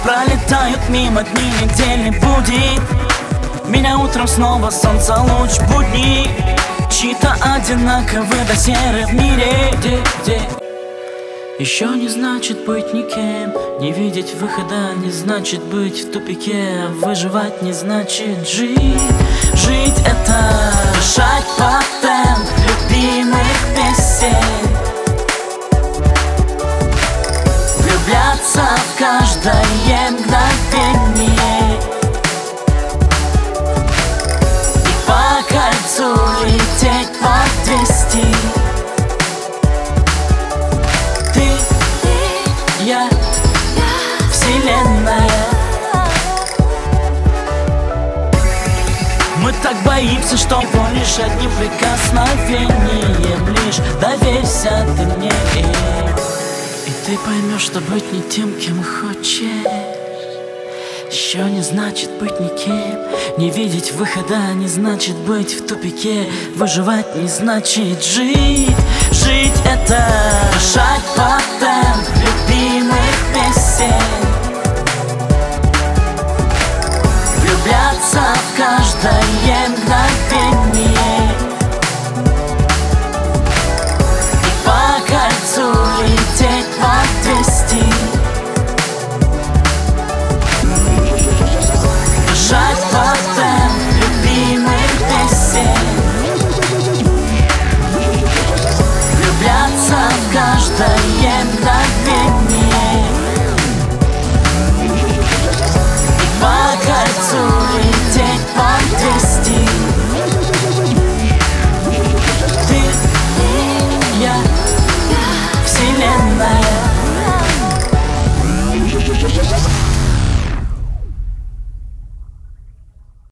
Пролетают мимо дни, нигде не будет меня утром снова солнце луч будни. Чьи-то одинаковые до серы в мире, где еще не значит быть никем. Не видеть выхода не значит быть в тупике. Выживать не значит жить. Жить — это дышать под темп любимых песен, влюбляться в каждое мгновение и по кольцу лететь под 200. Я, вселенная. Мы так боимся, что его лишь одним прикосновением лишь доверься ты мне, и ты поймешь, что быть не тем, кем хочешь, еще не значит быть никем. Не видеть выхода не значит быть в тупике. Выживать не значит жить. Жить — это дышать под темп любимых песен, влюбляться в каждое мгновение